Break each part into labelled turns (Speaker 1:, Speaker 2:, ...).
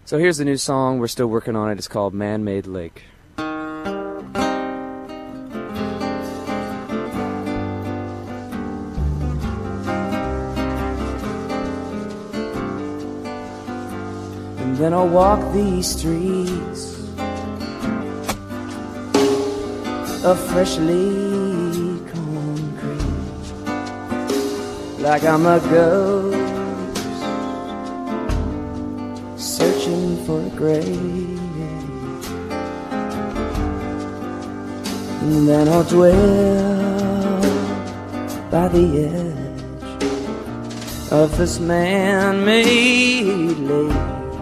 Speaker 1: So here's the new song. We're still working on it. It's called Man-Made Lake. And then I'll walk these streets of freshly concrete, like I'm a ghost searching for a grave. And then I'll dwell by the edge of this man-made lake.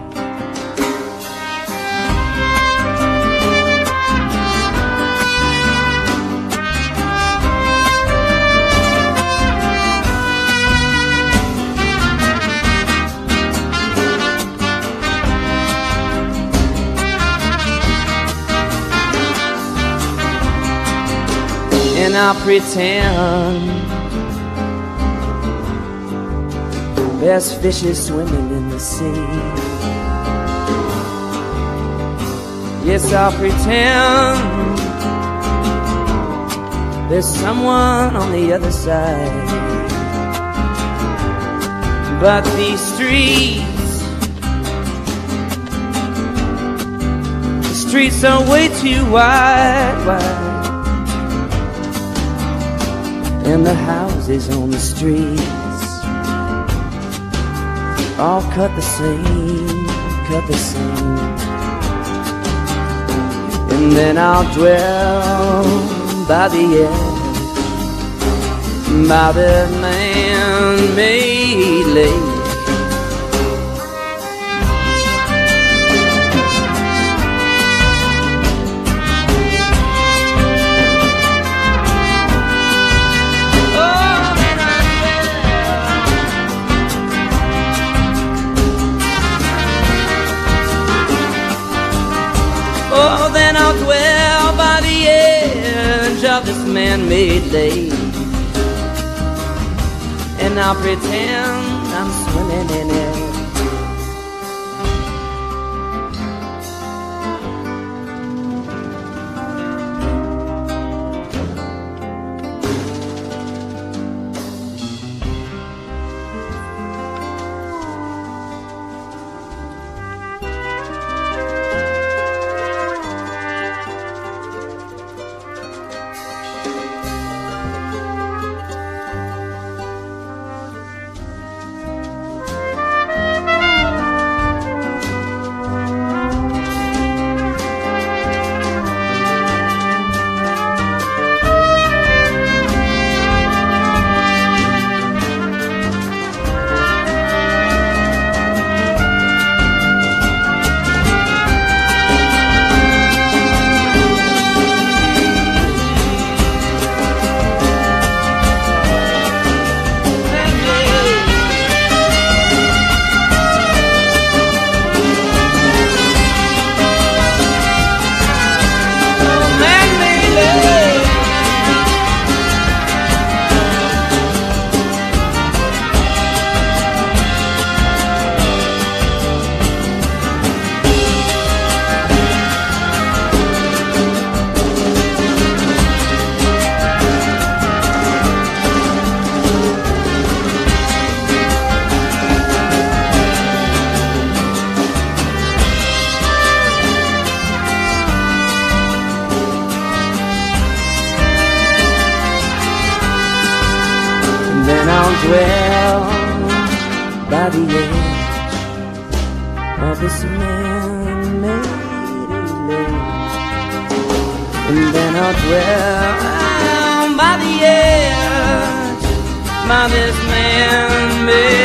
Speaker 1: And I'll pretend there's fishes swimming in the sea. Yes, I'll pretend there's someone on the other side. But these the streets are way too wide. And the houses on the streets all cut the same. And then I'll dwell by the edge, by the man-made lake. Oh, then I'll dwell by the edge of this man-made lake, and I'll pretend I'm swimming in it. Then I'll dwell by the edge of this man-made lake. And then I'll dwell by the edge by this man-made